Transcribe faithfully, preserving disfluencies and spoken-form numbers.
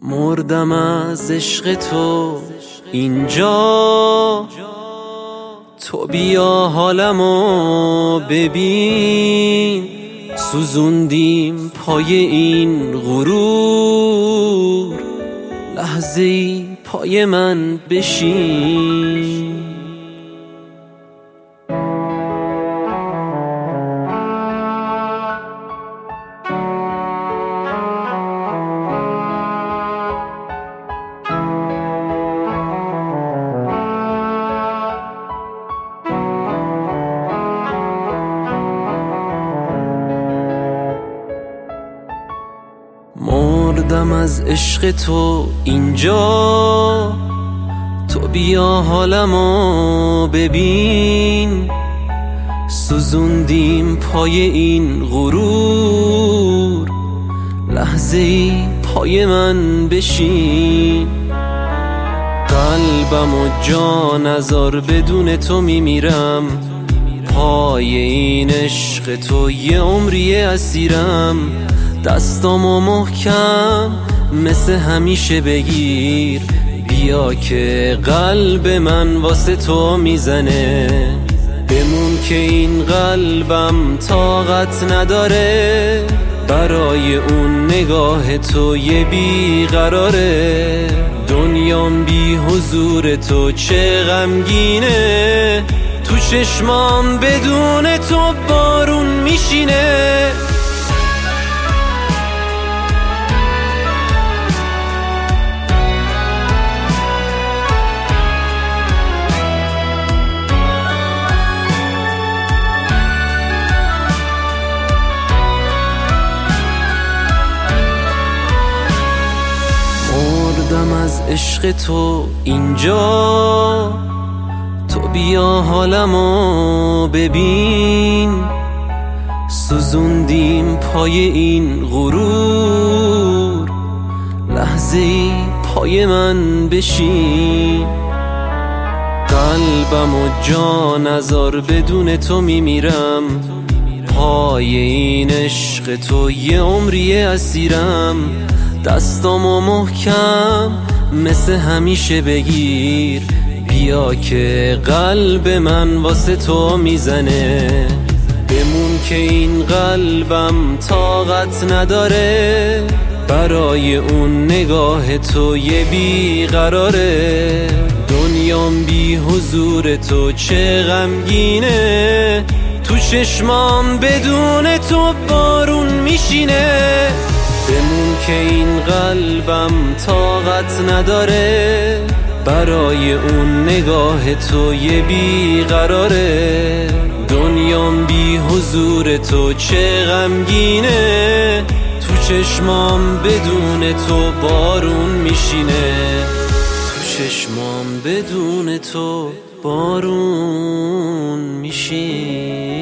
مردم از عشق تو اینجا، تو بیا حالمو ببین. سوزوندیم پای این غرور، لحظه ای پای من بشین. مردم از عشق تو اینجا، تو بیا حالمو ببین. سوزوندیم پای این غرور، لحظه ای پای من بشین. قلبم و جان نزار بدون تو میمیرم، پای این عشق تو یه عمری اسیرم. دستامو محکم مثل همیشه بگیر، بیا که قلب من واسه تو میزنه. بمون که این قلبم طاقت نداره، برای اون نگاه تو یه بیقراره. دنیام بی حضور تو چه غمگینه، تو چشمام بدون تو بارون میشینه. مردم از عشق تو اینجا، تو بیا حالمو ببین. سوزوندیم پای این غرور، لحظه ای پای من بشین. قلبم و جان نزار بدون تو میمیرم، پای این عشق تو یه عمری اسیرم. دستامو محکم مثل همیشه بگیر، بیا که قلب من واسه تو میزنه. بمون که این قلبم طاقت نداره، برای اون نگاه تو یه بیقراره. دنیام بی حضور تو چه غمگینه، تو چشمام بدون تو بارون میشینه. بمون که این قلبم طاقت نداره، برای اون نگاه تو یه بیقراره. دنیام بی حضور تو چه غمگینه، تو چشمام بدون تو بارون میشینه. تو چشمام بدون تو بارون میشینه.